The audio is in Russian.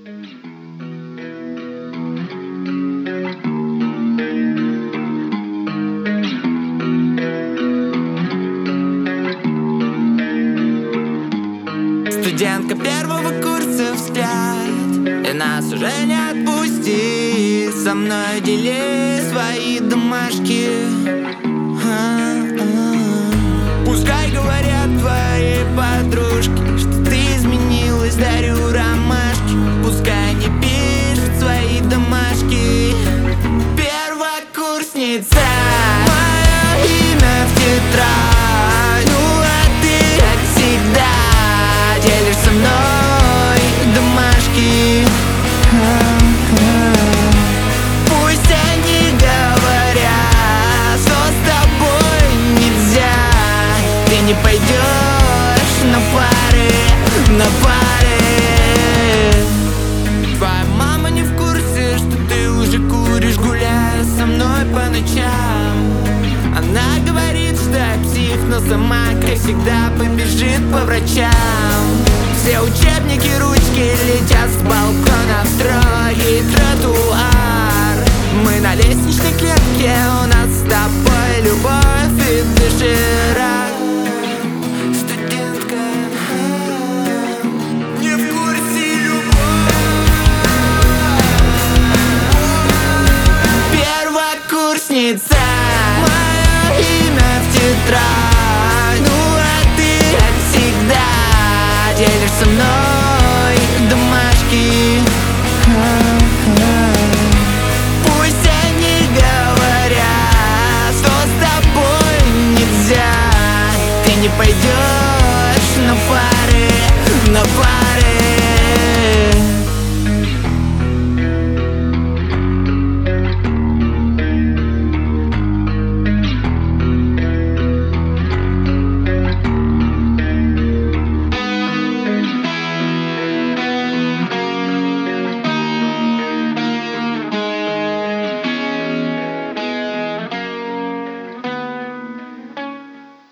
Студентка первого курса, взгляд, и нас уже не отпустит. Со мной дели свои домашки. Пускай говорят твои подружки, что ты изменилась, дарю ромашки. Пускай не пишут свои домашки. Первокурсница, мое имя в тетрадь. Ну а ты, как всегда, делишь со мной домашки. Пусть они говорят, что с тобой нельзя. Ты не пойдешь на пары, на пары. Твоя мама не в курсе, что ты уже куришь, гуляя со мной по ночам. Она говорит, что я псих, но сама, как всегда, побежит по врачам. Все учебники, ручки летят с балкона в строгий тротуар. Мы на лестничной клетке, у нас с тобой любовь и доширак. Студентка не в курсе, любовь. Первокурсница.